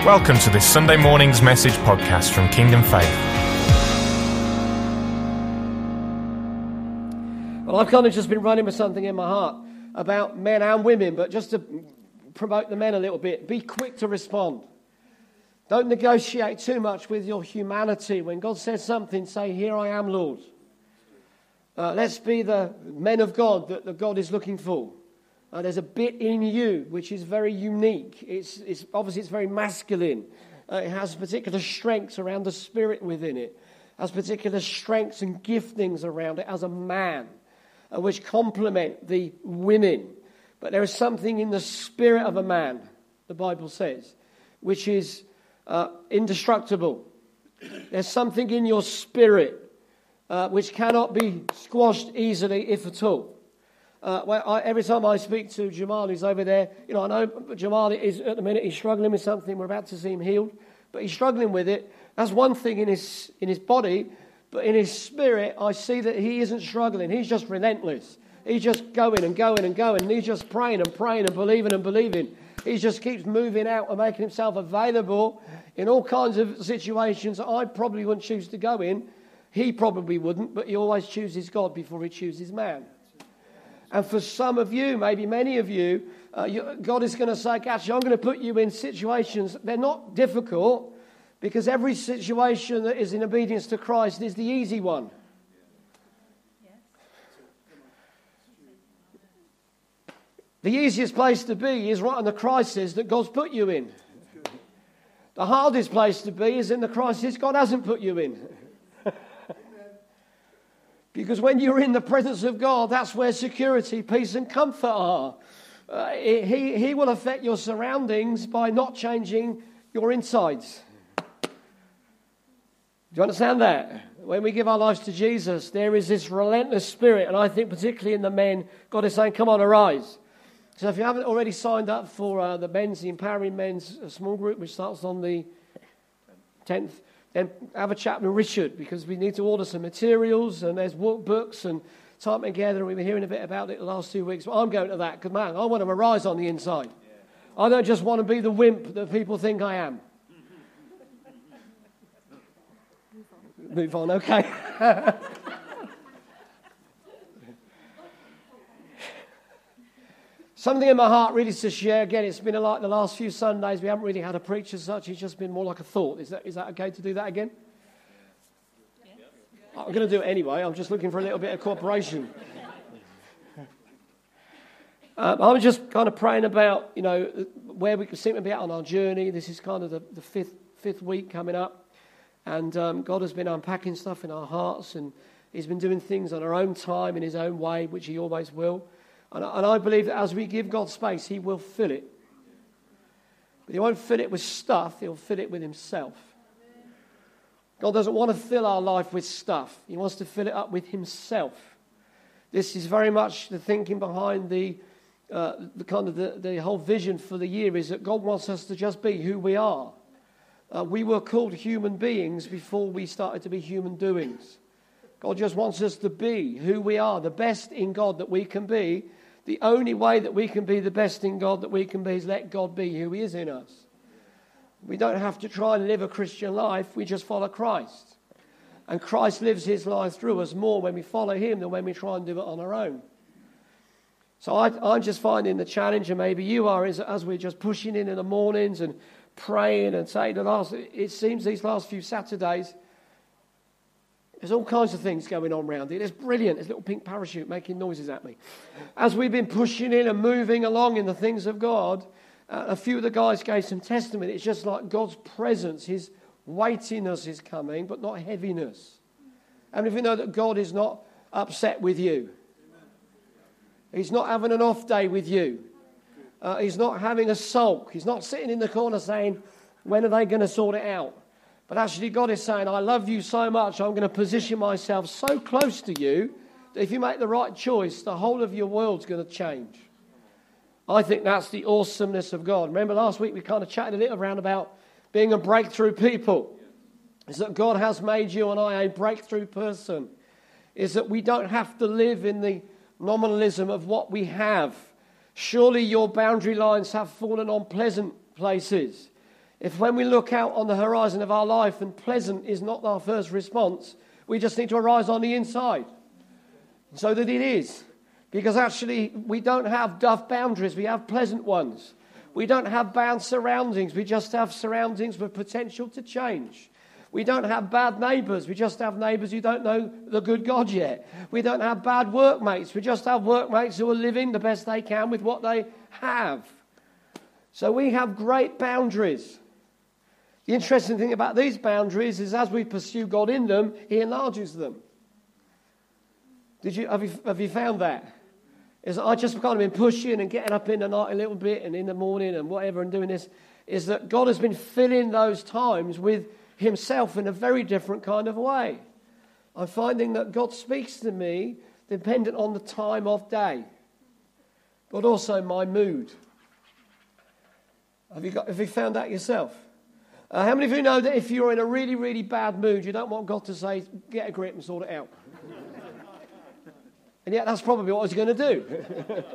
Welcome to this Sunday morning's message podcast from Kingdom Faith. Well, I've kind of just been running with something in my heart about men and women, but just to promote the men a little bit, be quick to respond. Don't negotiate too much with your humanity. When God says something, say, "Here I am, Lord." Let's be the men of God that God is looking for. There's a bit in you which is very unique. It's obviously very masculine. It has particular strengths around the spirit within it. It has particular strengths and giftings around it as a man, which complement the women. But there is something in the spirit of a man, the Bible says, which is indestructible. There's something in your spirit which cannot be squashed easily, if at all. Every time I speak to Jamal, who's over there, I know Jamal is at the minute, he's struggling with something. We're about to see him healed, but he's struggling with it. That's one thing in his body, but in his spirit, I see that he isn't struggling. He's just relentless. He's just going and going and going. And he's just praying and praying and believing and believing. He just keeps moving out and making himself available in all kinds of situations that I probably wouldn't choose to go in. He probably wouldn't, but he always chooses God before he chooses man. And for some of you, maybe many of you, God is going to say, actually, I'm going to put you in situations. They're not difficult, because every situation that is in obedience to Christ is the easy one. The easiest place to be is right in the crisis that God's put you in. The hardest place to be is in the crisis God hasn't put you in. Because when you're in the presence of God, that's where security, peace and comfort are. He will affect your surroundings by not changing your insides. Do you understand that? When we give our lives to Jesus, there is this relentless spirit, and I think particularly in the men, God is saying, come on, arise. So if you haven't already signed up for the Empowering Men's small group, which starts on the 10th, then have a chat with Richard, because we need to order some materials, and there's workbooks and time together, and we've been hearing a bit about it the last 2 weeks. But I'm going to that because, man, I want to arise on the inside. I don't just want to be the wimp that people think I am. Move on, okay. Something in my heart really to share. Again, it's been like the last few Sundays. We haven't really had a preach as such. It's just been more like a thought. Is that okay to do that again? Yeah. I'm going to do it anyway. I'm just looking for a little bit of cooperation. I'm just kind of praying about, where we seem to be at on our journey. This is kind of the fifth week coming up. And God has been unpacking stuff in our hearts. And he's been doing things on our own time, in his own way, which he always will. And I believe that as we give God space, he will fill it. But he won't fill it with stuff, he'll fill it with himself. God doesn't want to fill our life with stuff. He wants to fill it up with himself. This is very much the thinking behind the whole vision for the year, is that God wants us to just be who we are. We were called human beings before we started to be human doings. God just wants us to be who we are, the best in God that we can be. The only way that we can be the best in God that we can be is let God be who he is in us. We don't have to try and live a Christian life. We just follow Christ. And Christ lives his life through us more when we follow him than when we try and do it on our own. So I'm just finding the challenge, and maybe you are, is as we're just pushing in the mornings and praying and saying it seems these last few Saturdays, there's all kinds of things going on around it. It's brilliant. There's a little pink parachute making noises at me. As we've been pushing in and moving along in the things of God, a few of the guys gave some testimony. It's just like God's presence, his weightiness is coming, but not heaviness. And if you know that God is not upset with you, he's not having an off day with you, he's not having a sulk, he's not sitting in the corner saying, when are they going to sort it out? But actually God is saying, I love you so much, I'm going to position myself so close to you that if you make the right choice, the whole of your world's going to change. I think that's the awesomeness of God. Remember last week we kind of chatted a little around about being a breakthrough people. Is that God has made you and I a breakthrough person. Is that we don't have to live in the nominalism of what we have. Surely your boundary lines have fallen on pleasant places. If when we look out on the horizon of our life and pleasant is not our first response, we just need to arise on the inside so that it is. Because actually we don't have duff boundaries, we have pleasant ones. We don't have bound surroundings, we just have surroundings with potential to change. We don't have bad neighbours, we just have neighbours who don't know the good God yet. We don't have bad workmates, we just have workmates who are living the best they can with what they have. So we have great boundaries. The interesting thing about these boundaries is as we pursue God in them, He enlarges them. Have you found that? Is I just kind of been pushing and getting up in the night a little bit and in the morning and whatever and doing this, is that God has been filling those times with Himself in a very different kind of way. I'm finding that God speaks to me dependent on the time of day, but also my mood. Have you found that yourself? How many of you know that if you're in a really, really bad mood, you don't want God to say, get a grip and sort it out? And yet that's probably what He's going to do.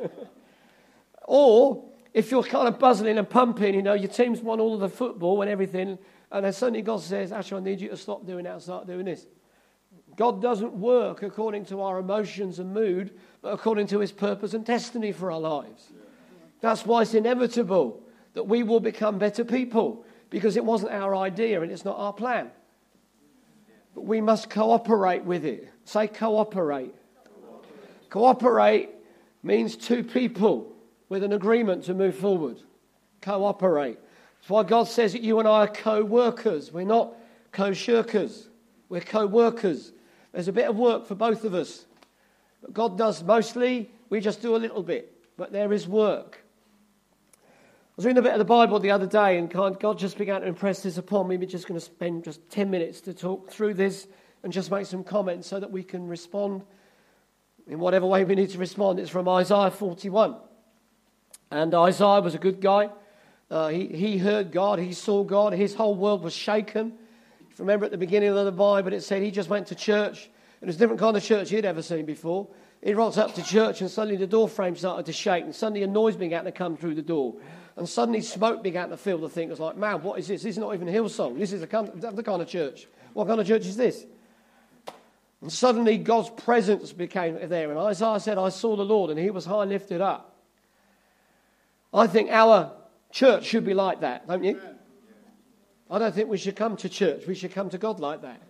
Or if you're kind of buzzing and pumping, you know, your team's won all of the football and everything, and then suddenly God says, actually, I need you to stop doing that and start doing this. God doesn't work according to our emotions and mood, but according to His purpose and destiny for our lives. That's why it's inevitable that we will become better people, because it wasn't our idea and it's not our plan. But we must cooperate with it. Say cooperate. Cooperate means two people with an agreement to move forward. Cooperate. That's why God says that you and I are co-workers. We're not co-shirkers. We're co-workers. There's a bit of work for both of us. But God does mostly. We just do a little bit. But there is work. I was reading a bit of the Bible the other day, and God just began to impress this upon me. We're just going to spend just 10 minutes to talk through this and just make some comments so that we can respond in whatever way we need to respond. It's from Isaiah 41. And Isaiah was a good guy. He heard God. He saw God. His whole world was shaken. If you remember at the beginning of the Bible, it said he just went to church. And it was a different kind of church he'd ever seen before. He rocked up to church and suddenly the door frame started to shake. And suddenly a noise began to come through the door. And suddenly smoke began to fill the thing. It was like, man, what is this? This is not even Hillsong. This is the kind of church. What kind of church is this? And suddenly God's presence became there. And Isaiah said, I saw the Lord and He was high lifted up. I think our church should be like that, don't you? I don't think we should come to church. We should come to God like that.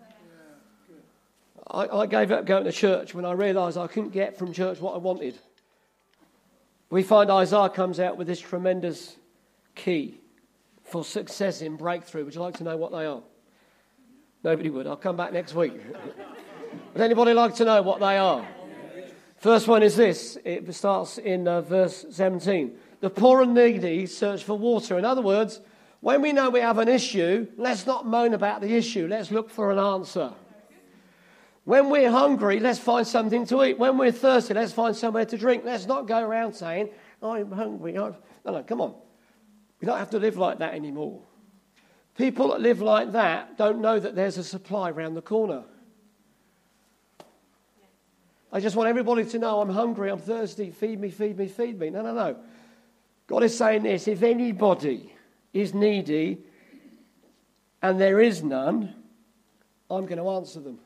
I gave up going to church when I realised I couldn't get from church what I wanted. We find Isaiah comes out with this tremendous key for success in breakthrough. Would you like to know what they are? Nobody would. I'll come back next week. Would anybody like to know what they are? First one is this. It starts in verse 17. The poor and needy search for water. In other words, when we know we have an issue, let's not moan about the issue. Let's look for an answer. When we're hungry, let's find something to eat. When we're thirsty, let's find somewhere to drink. Let's not go around saying, I'm hungry. No, come on. We don't have to live like that anymore. People that live like that don't know that there's a supply around the corner. I just want everybody to know I'm hungry, I'm thirsty, feed me, feed me, feed me. No. God is saying this, if anybody is needy and there is none, I'm going to answer them.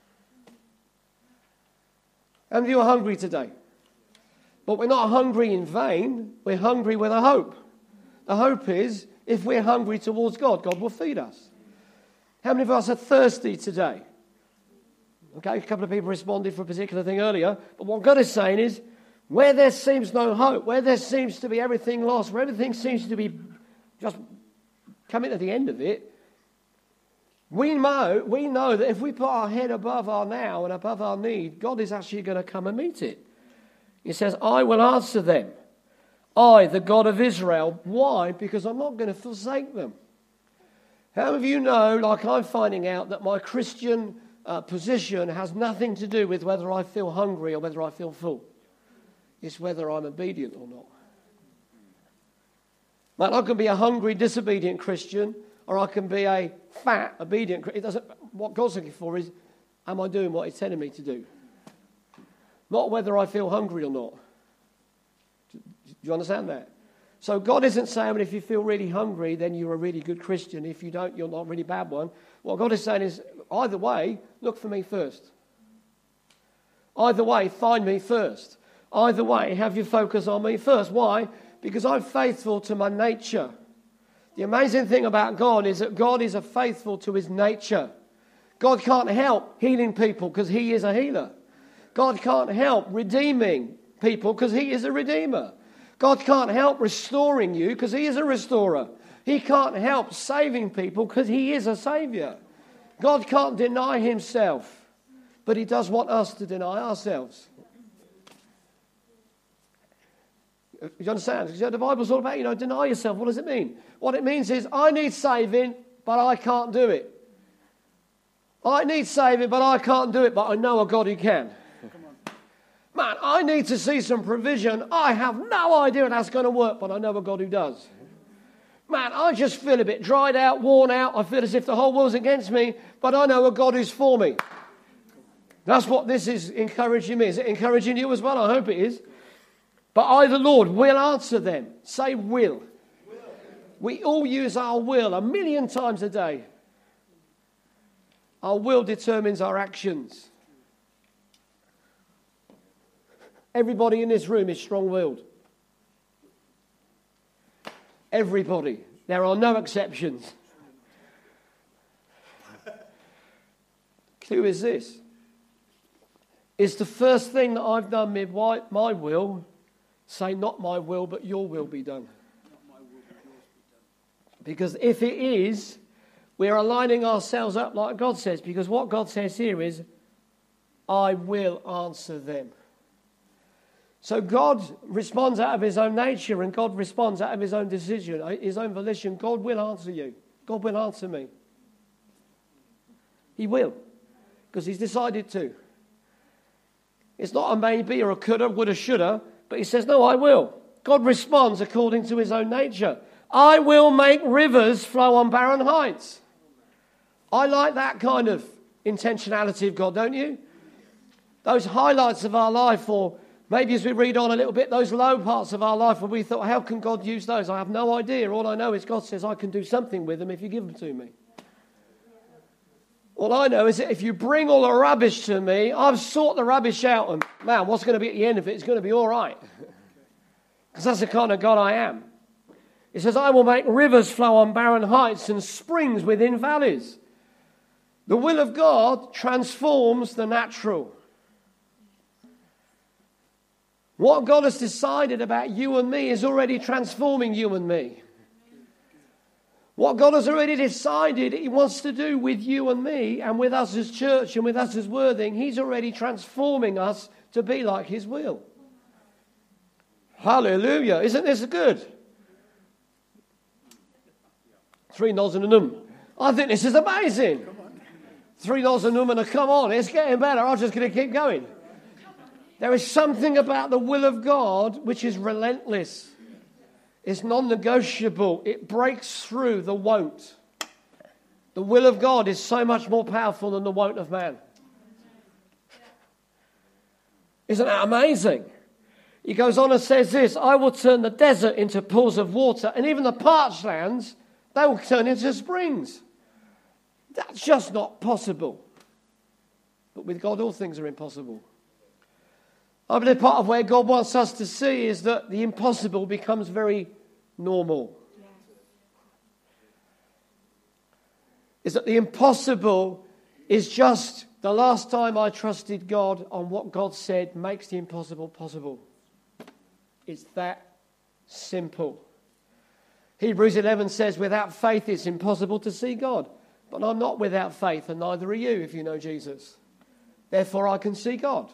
How many of you are hungry today? But we're not hungry in vain, we're hungry with a hope. The hope is, if we're hungry towards God, God will feed us. How many of us are thirsty today? Okay, a couple of people responded for a particular thing earlier. But what God is saying is, where there seems no hope, where there seems to be everything lost, where everything seems to be just coming to the end of it, we know that if we put our head above our now and above our need, God is actually going to come and meet it. He says, I will answer them. I, the God of Israel. Why? Because I'm not going to forsake them. How many of you know, like I'm finding out, that my Christian position has nothing to do with whether I feel hungry or whether I feel full. It's whether I'm obedient or not. Like I can be a hungry, disobedient Christian, or I can be a fat, obedient Christian. It doesn't. What God's looking for is, am I doing what He's telling me to do? Not whether I feel hungry or not. Do you understand that? So God isn't saying, well, if you feel really hungry, then you're a really good Christian. If you don't, you're not a really bad one. What God is saying is, either way, look for me first. Either way, find me first. Either way, have your focus on me first. Why? Because I'm faithful to my nature. The amazing thing about God is that God is faithful to his nature. God can't help healing people because he is a healer. God can't help redeeming people because he is a redeemer. God can't help restoring you because he is a restorer. He can't help saving people because he is a savior. God can't deny himself, but he does want us to deny ourselves. You understand? The Bible's all about, deny yourself. What does it mean? What it means is, I need saving, but I can't do it. I need saving, but I can't do it, but I know a God who can. Man, I need to see some provision. I have no idea how that's going to work, but I know a God who does. Man, I just feel a bit dried out, worn out. I feel as if the whole world's against me, but I know a God who's for me. That's what this is encouraging me. Is it encouraging you as well? I hope it is. But I, the Lord, will answer them. Say will. We all use our will 1,000,000 times a day. Our will determines our actions. Everybody in this room is strong-willed. Everybody. There are no exceptions. Who is this? It's the first thing that I've done with my will. Say, not my will, but your will be done. Because if it is, we're aligning ourselves up like God says. Because what God says here is, I will answer them. So God responds out of his own nature, and God responds out of his own decision, his own volition. God will answer you. God will answer me. He will. Because he's decided to. It's not a maybe or a coulda, woulda, shoulda. But he says, no, I will. God responds according to his own nature. I will make rivers flow on barren heights. I like that kind of intentionality of God, don't you? Those highlights of our life, or maybe as we read on a little bit, those low parts of our life where we thought, how can God use those? I have no idea. All I know is God says I can do something with them if you give them to me. All I know is that if you bring all the rubbish to me, I've sought the rubbish out, and man, what's going to be at the end of it is going to be all right. Because that's the kind of God I am. He says, I will make rivers flow on barren heights and springs within valleys. The will of God transforms the natural. What God has decided about you and me is already transforming you and me. What God has already decided he wants to do with you and me and with us as church and with us as Worthing, he's already transforming us to be like his will. Hallelujah. Isn't this good? 3 nods and a I think this is amazing. 3 nods and a come on. It's getting better. I'm just going to keep going. There is something about the will of God which is relentless. It's non-negotiable. It breaks through the won't. The will of God is so much more powerful than the won't of man. Isn't that amazing? He goes on and says this, I will turn the desert into pools of water, and even the parched lands, they will turn into springs. That's just not possible. But with God, all things are impossible. I believe part of where God wants us to see is that the impossible becomes very normal. Is that the impossible is just the last time I trusted God on what God said makes the impossible possible. It's that simple. Hebrews 11 says, without faith it's impossible to see God. But I'm not without faith, and neither are you if you know Jesus. Therefore I can see God.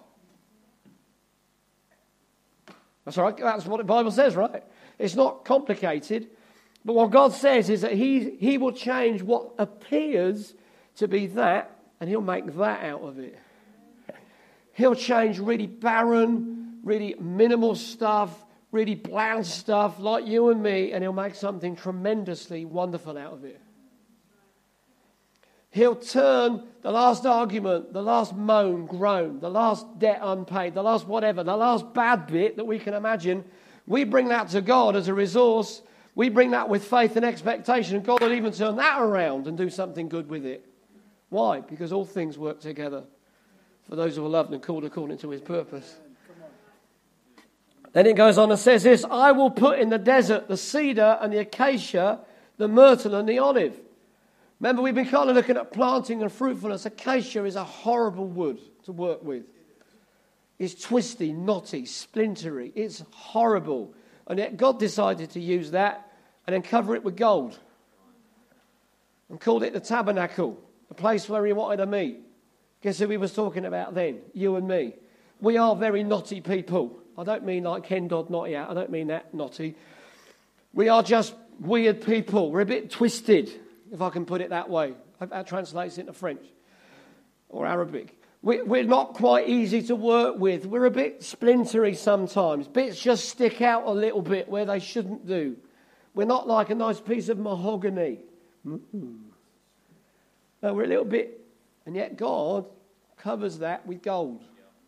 That's right. That's what the Bible says, right? It's not complicated. But what God says is that he will change what appears to be that, and he'll make that out of it. He'll change really barren, really minimal stuff, really bland stuff like you and me, and he'll make something tremendously wonderful out of it. He'll turn the last argument, the last moan, groan, the last debt unpaid, the last whatever, the last bad bit that we can imagine We bring that to God as a resource. We bring that with faith and expectation, and God will even turn that around and do something good with it. Why? Because all things work together for those who are loved and called according to his purpose. Then it goes on and says this, I will put in the desert the cedar and the acacia, the myrtle and the olive. Remember, we've been kind of looking at planting and fruitfulness. Acacia is a horrible wood to work with. It's twisty, knotty, splintery. It's horrible. And yet God decided to use that and then cover it with gold. And called it the tabernacle, the place where he wanted to meet. Guess who he was talking about then? You and me. We are very knotty people. I don't mean like Ken Dodd knotty out. I don't mean that knotty. We are just weird people. We're a bit twisted, if I can put it that way. That translates into French or Arabic. We're not quite easy to work with. We're a bit splintery sometimes. Bits just stick out a little bit where they shouldn't do. We're not like a nice piece of mahogany. No, we're a little bit, and yet God covers that with gold.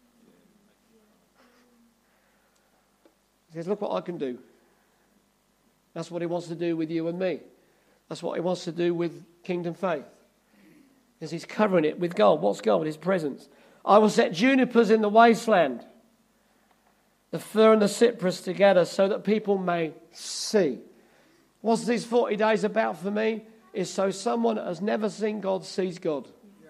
He says, look what I can do. That's what he wants to do with you and me. That's what he wants to do with Kingdom Faith. Because he's covering it with gold. What's gold? His presence. I will set junipers in the wasteland, the fir and the cypress together, so that people may see. What's these 40 days about for me? Is so someone that has never seen God sees God.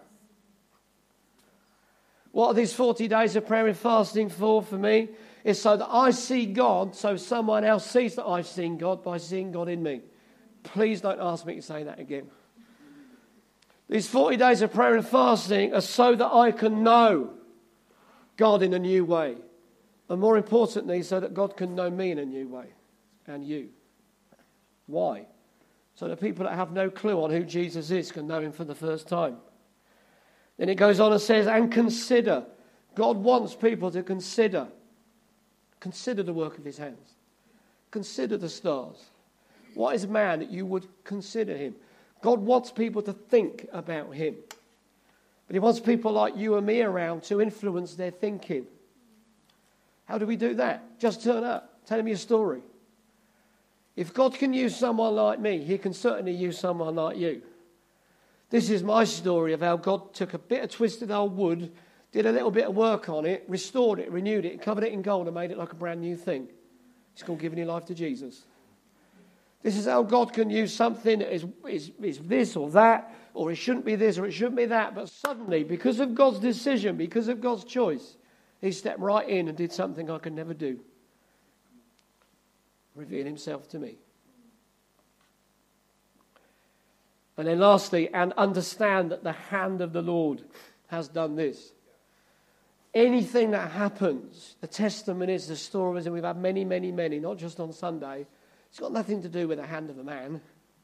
What are these 40 days of prayer and fasting for me? Is so that I see God, so someone else sees that I've seen God by seeing God in me. Please don't ask me to say that again. These 40 days of prayer and fasting are so that I can know God in a new way. And more importantly, so that God can know me in a new way. And you. Why? So that people that have no clue on who Jesus is can know him for the first time. Then it goes on and says, and consider. God wants people to consider. Consider the work of his hands. Consider the stars. What is man that you would consider him? God wants people to think about him. But he wants people like you and me around to influence their thinking. How do we do that? Just turn up. Tell me a story. If God can use someone like me, he can certainly use someone like you. This is my story of how God took a bit of twisted old wood, did a little bit of work on it, restored it, renewed it, covered it in gold and made it like a brand new thing. It's called giving your life to Jesus. This is how God can use something that is this or that, or it shouldn't be this or it shouldn't be that. But suddenly, because of God's decision, because of God's choice, he stepped right in and did something I could never do. Reveal himself to me. And then lastly, and understand that the hand of the Lord has done this. Anything that happens, the testimonies, the stories, and we've had many, many, many, not just on Sunday, it's got nothing to do with the hand of a man.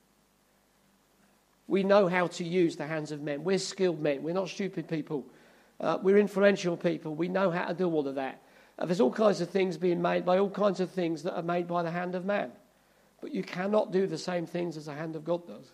We know how to use the hands of men. We're skilled men. We're not stupid people. We're influential people. We know how to do all of that. There's all kinds of things being made by all kinds of things that are made by the hand of man. But you cannot do the same things as the hand of God does.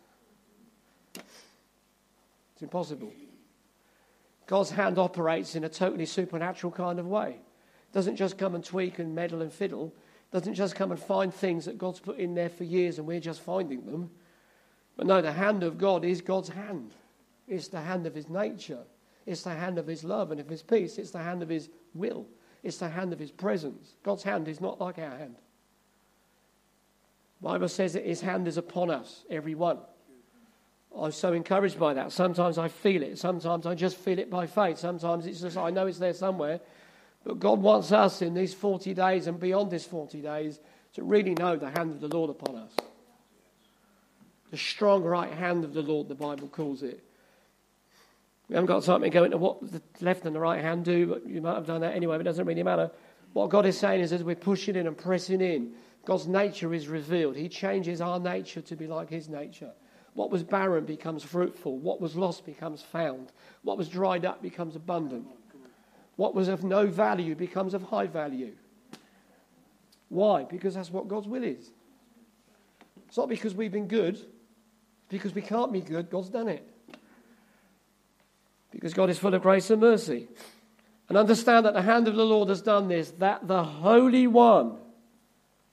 It's impossible. God's hand operates in a totally supernatural kind of way. It doesn't just come and tweak and meddle and fiddle. It doesn't just come and find things that God's put in there for years and we're just finding them. But no, the hand of God is God's hand. It's the hand of his nature. It's the hand of his love and of his peace. It's the hand of his will. It's the hand of his presence. God's hand is not like our hand. The Bible says that his hand is upon us, every one. I'm so encouraged by that. Sometimes I feel it. Sometimes I just feel it by faith. Sometimes it's just, I know it's there somewhere. But God wants us in these 40 days and beyond these 40 days to really know the hand of the Lord upon us. The strong right hand of the Lord, the Bible calls it. We haven't got time to go into what the left and the right hand do, but you might have done that anyway, but it doesn't really matter. What God is saying is as we're pushing in and pressing in, God's nature is revealed. He changes our nature to be like his nature. What was barren becomes fruitful. What was lost becomes found. What was dried up becomes abundant. What was of no value becomes of high value. Why? Because that's what God's will is. It's not because we've been good. It's because we can't be good. God's done it. Because God is full of grace and mercy. And understand that the hand of the Lord has done this, that the Holy One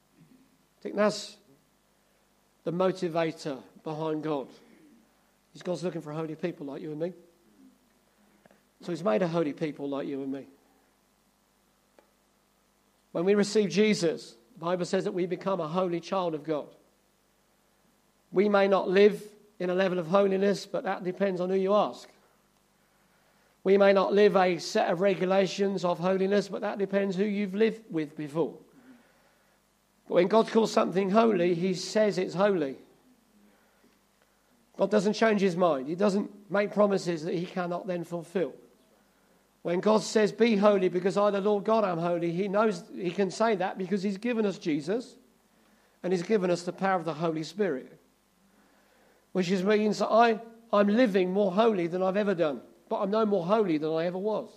I think that's the motivator behind God. God's looking for holy people like you and me. So he's made a holy people like you and me. When we receive Jesus, the Bible says that we become a holy child of God. We may not live in a level of holiness, but that depends on who you ask. We may not live a set of regulations of holiness, but that depends who you've lived with before. But when God calls something holy, he says it's holy. God doesn't change his mind. He doesn't make promises that he cannot then fulfill. When God says, be holy because I, the Lord God, am holy, he knows he can say that because he's given us Jesus and he's given us the power of the Holy Spirit. Which means that I'm living more holy than I've ever done, but I'm no more holy than I ever was.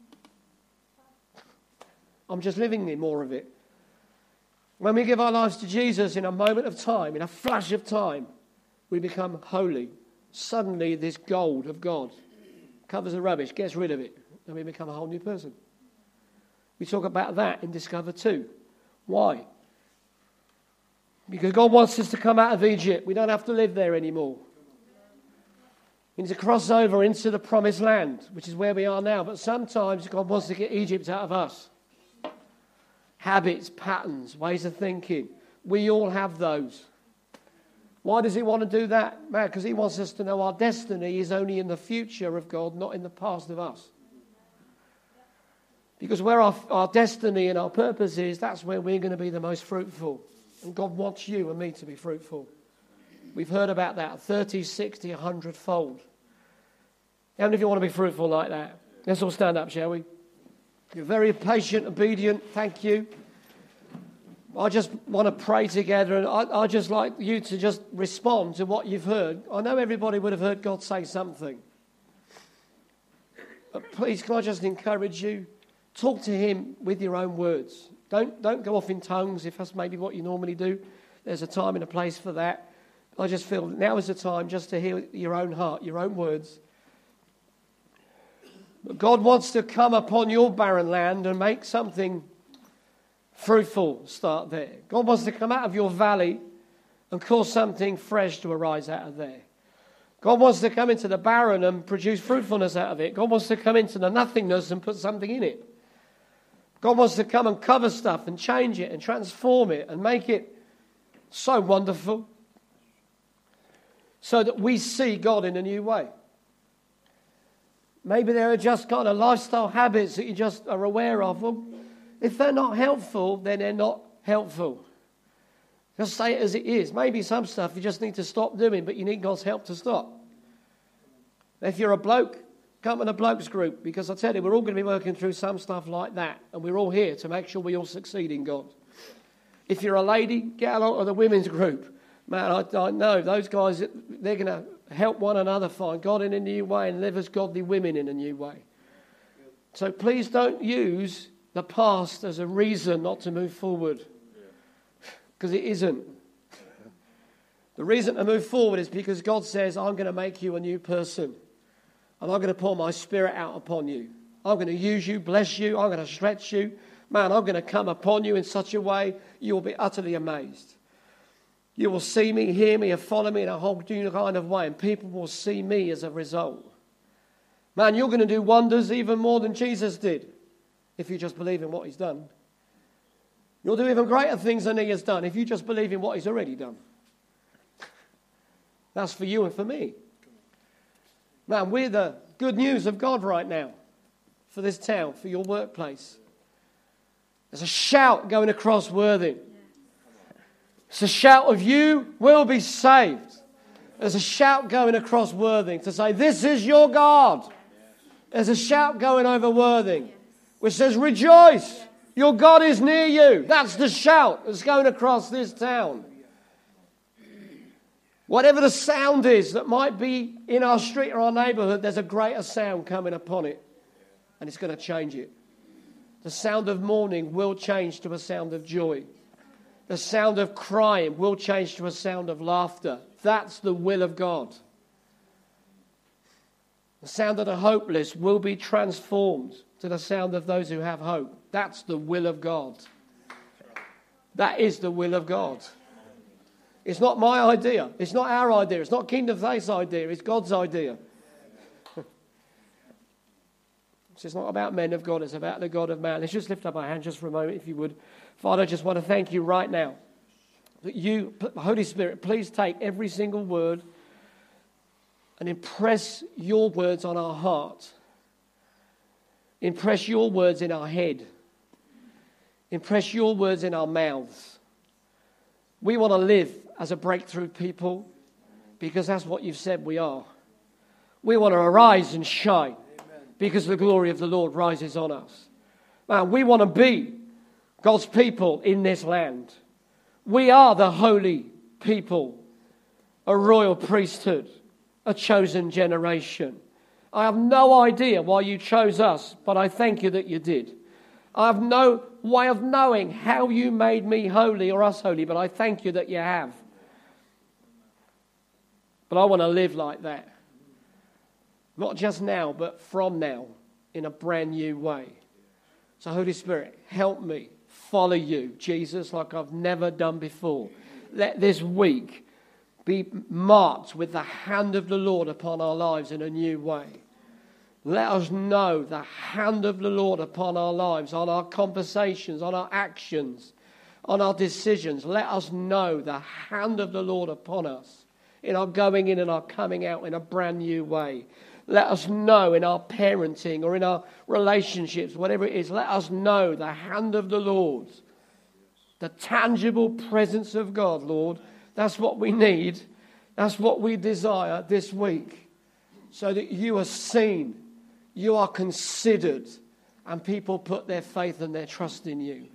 I'm just living in more of it. When we give our lives to Jesus in a moment of time, in a flash of time, we become holy. Suddenly this gold of God covers the rubbish, gets rid of it, and we become a whole new person. We talk about that in Discover 2. Why? Because God wants us to come out of Egypt. We don't have to live there anymore. We need to cross over into the promised land, which is where we are now. But sometimes God wants to get Egypt out of us. Habits, patterns, ways of thinking. We all have those. Why does he want to do that? Man, because he wants us to know our destiny is only in the future of God, not in the past of us. Because where our destiny and our purpose is, that's where we're going to be the most fruitful. And God wants you and me to be fruitful. We've heard about that, 30, 60, 100-fold. How many of you want to be fruitful like that? Let's all stand up, shall we? You're very patient, obedient. Thank you. I just want to pray together, and I just like you to just respond to what you've heard. I know everybody would have heard God say something. But please, can I just encourage you? Talk to him with your own words. Don't go off in tongues if that's maybe what you normally do. There's a time and a place for that. I just feel now is the time just to hear your own heart, your own words. But God wants to come upon your barren land and make something fruitful start there. God wants to come out of your valley and cause something fresh to arise out of there. God wants to come into the barren and produce fruitfulness out of it. God wants to come into the nothingness and put something in it. God wants to come and cover stuff and change it and transform it and make it so wonderful so that we see God in a new way. Maybe there are just kind of lifestyle habits that you just are aware of. Well, if they're not helpful, then they're not helpful. Just say it as it is. Maybe some stuff you just need to stop doing, but you need God's help to stop. If you're a bloke, come in a blokes group, because I tell you, we're all going to be working through some stuff like that, and we're all here to make sure we all succeed in God. If you're a lady, get along to the women's group. Man, I know those guys, they're going to help one another find God in a new way and live as godly women in a new way. So please don't use the past as a reason not to move forward, because it isn't. The reason to move forward is because God says, I'm going to make you a new person, and I'm going to pour my spirit out upon you. I'm going to use you, bless you, I'm going to stretch you. Man, I'm going to come upon you in such a way you will be utterly amazed. You will see me, hear me, and follow me in a whole new kind of way, and people will see me as a result. Man, you're going to do wonders even more than Jesus did if you just believe in what he's done. You'll do even greater things than he has done if you just believe in what he's already done. That's for you and for me. Man, we're the good news of God right now for this town, for your workplace. There's a shout going across Worthing. It's a shout of you will be saved. There's a shout going across Worthing to say, this is your God. There's a shout going over Worthing which says, rejoice, your God is near you. That's the shout that's going across this town. Whatever the sound is that might be in our street or our neighbourhood, there's a greater sound coming upon it, and it's going to change it. The sound of mourning will change to a sound of joy. The sound of crying will change to a sound of laughter. That's the will of God. The sound of the hopeless will be transformed to the sound of those who have hope. That's the will of God. That is the will of God. It's not my idea. It's not our idea. It's not Kingdom Faith's idea. It's God's idea. So it's not about men of God. It's about the God of man. Let's just lift up our hands just for a moment, if you would. Father, I just want to thank you right now that you, Holy Spirit, please take every single word and impress your words on our heart. Impress your words in our head. Impress your words in our mouths. We want to live as a breakthrough people because that's what you've said we are. We want to arise and shine because the glory of the Lord rises on us. Man, we want to be God's people in this land. We are the holy people, a royal priesthood, a chosen generation. I have no idea why you chose us, but I thank you that you did. I have no way of knowing how you made me holy or us holy, but I thank you that you have. But I want to live like that. Not just now, but from now, in a brand new way. So Holy Spirit, help me follow you, Jesus, like I've never done before. Let this week be marked with the hand of the Lord upon our lives in a new way. Let us know the hand of the Lord upon our lives, on our conversations, on our actions, on our decisions. Let us know the hand of the Lord upon us in our going in and our coming out in a brand new way. Let us know in our parenting or in our relationships, whatever it is, let us know the hand of the Lord, the tangible presence of God, Lord. That's what we need. That's what we desire this week, so that you are seen, you are considered, and people put their faith and their trust in you.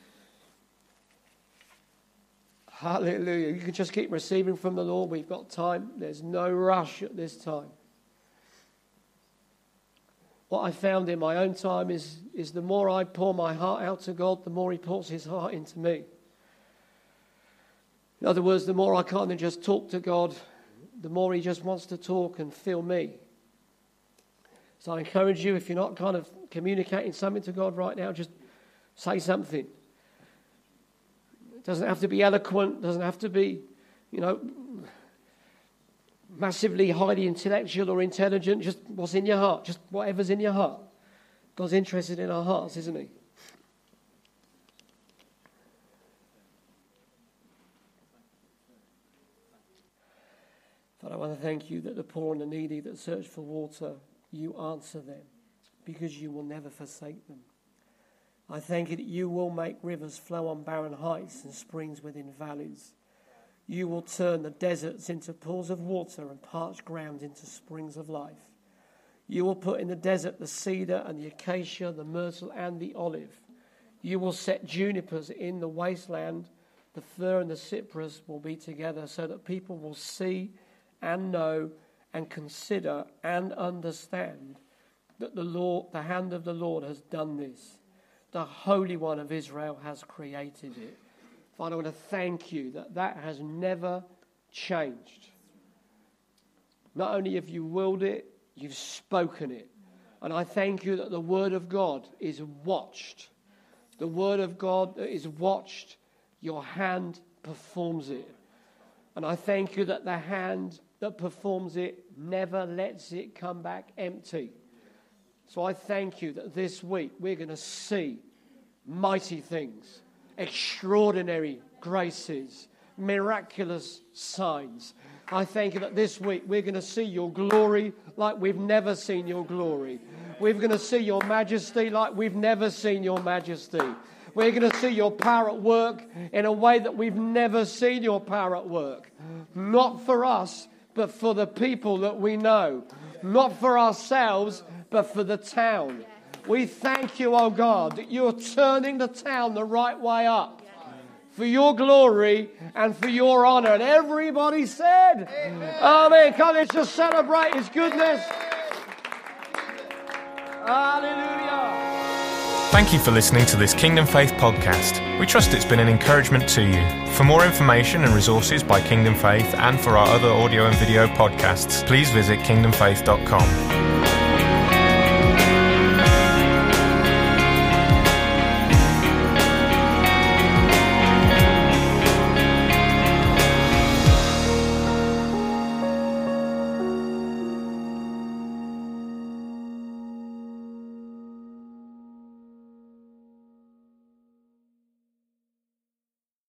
Hallelujah. You can just keep receiving from the Lord. We've got time. There's no rush at this time. What I found in my own time is the more I pour my heart out to God, the more he pours his heart into me. In other words, the more I kind of just talk to God, the more he just wants to talk and feel me. So I encourage you, if you're not kind of communicating something to God right now, just say something. It doesn't have to be eloquent, doesn't have to be, massively highly intellectual or intelligent. Just what's in your heart, just whatever's in your heart. God's interested in our hearts, isn't he? Father, I want to thank you that the poor and the needy that search for water, you answer them because you will never forsake them. I thank you that you will make rivers flow on barren heights and springs within valleys. You will turn the deserts into pools of water and parched ground into springs of life. You will put in the desert the cedar and the acacia, the myrtle and the olive. You will set junipers in the wasteland. The fir and the cypress will be together so that people will see and know and consider and understand that the hand of the Lord has done this. The Holy One of Israel has created it. Father, I want to thank you that has never changed. Not only have you willed it, you've spoken it. And I thank you that the Word of God is watched. The Word of God is watched. Your hand performs it. And I thank you that the hand that performs it never lets it come back empty. So I thank you that this week we're going to see mighty things, extraordinary graces, miraculous signs. I thank you that this week we're going to see your glory like we've never seen your glory. We're going to see your majesty like we've never seen your majesty. We're going to see your power at work in a way that we've never seen your power at work. Not for us, but for the people that we know. Not for ourselves, but for the town. We thank you, oh God, that you're turning the town the right way up for your glory and for your honor. And everybody said, amen. Come, let's just celebrate his goodness. Hallelujah. Thank you for listening to this Kingdom Faith podcast. We trust it's been an encouragement to you. For more information and resources by Kingdom Faith and for our other audio and video podcasts, please visit kingdomfaith.com.